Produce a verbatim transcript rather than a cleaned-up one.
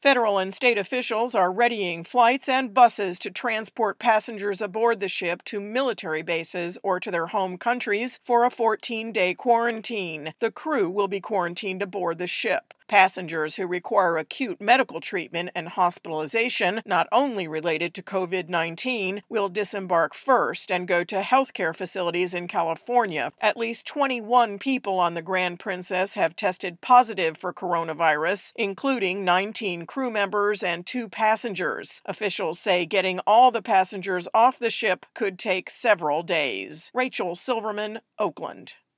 Federal and state officials are readying flights and buses to transport passengers aboard the ship to military bases or to their home countries for a fourteen-day quarantine. The crew will be quarantined aboard the ship. Passengers who require acute medical treatment and hospitalization, not only related to COVID nineteen, will disembark first and go to healthcare facilities in California. At least twenty-one people on the Grand Princess have tested positive for coronavirus, including nineteen crew members and two passengers. Officials say getting all the passengers off the ship could take several days. Rachel Silverman, Oakland.